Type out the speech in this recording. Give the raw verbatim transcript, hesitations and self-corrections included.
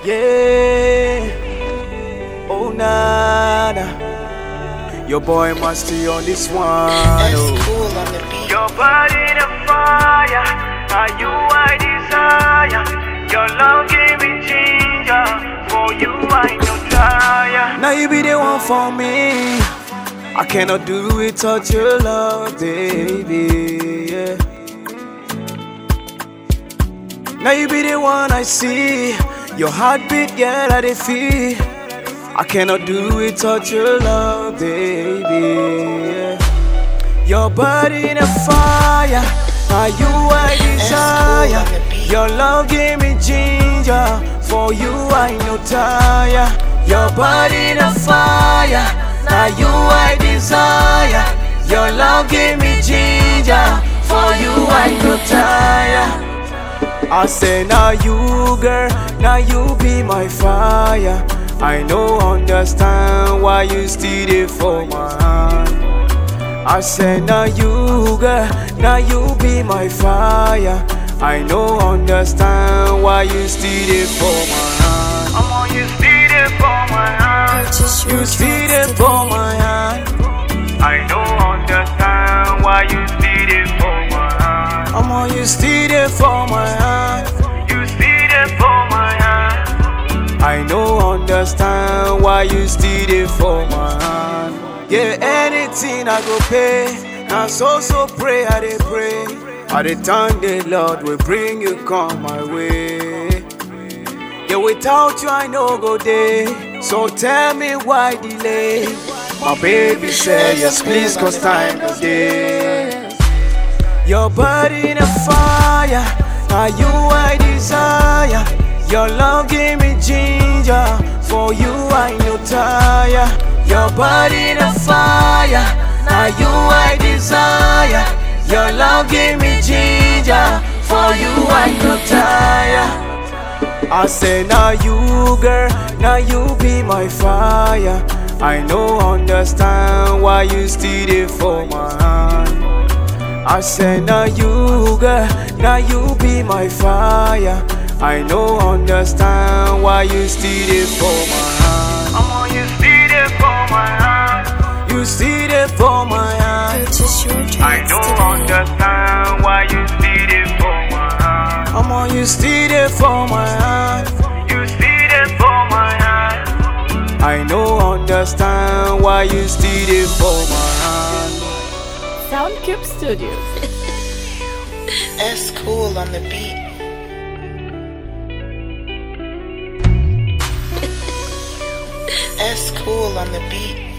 Yeah. Oh nana. Your boy must be on this one. Oh. Cool on the beat. Your body the fire, are you I desire? Your love gave me ginger, for you I no tire. Now you be the one for me. I cannot do it without your love, baby. Yeah. Now you be the one I see. Your heartbeat, girl, I dey feel. I cannot do it without your love, baby. Yeah. Your body in a fire, are you I desire? Your love gave me ginger, for you I no tire. Your body in a fire, are you I desire? Your love gave me ginger, for you I no tire. I say now you girl, now you be my fire. I no understand why you still there for my hand. I say now you girl, now you be my fire. I no understand why you still there for my hand. I'm on you still there for my hand. Purchase your You still tracks there today. for my hand. I don't understand why you still there for my hand. I'm on you still there for my hand. You still there for my hand. I no understand why you still there for my hand. Yeah, anything I go pay. Now so so pray I dey pray. At the time the Lord will bring you come my way. Yeah, without you I no go day. So tell me why delay. My baby say yes please cause time no day. Your body in a fire, are you I desire? Your love gave me ginger, for you I no tire. Your body in a fire, are you I desire? Your love gave me ginger, for you I no tire. I say now you girl, now you be my fire. I no understand why you still there for my hand. I say now you girl, now you be my fire. I no understand why you still there for my hand. I'm on you still there for my hand. You still there for my hand. Purchase your I tracks don't today. understand why you still there for my hand. I'm on you still there for my hand. You still there for my hand. I no understand why you still there for my hand. Soundcube Studios. S cool on the beat. S cool on the beat.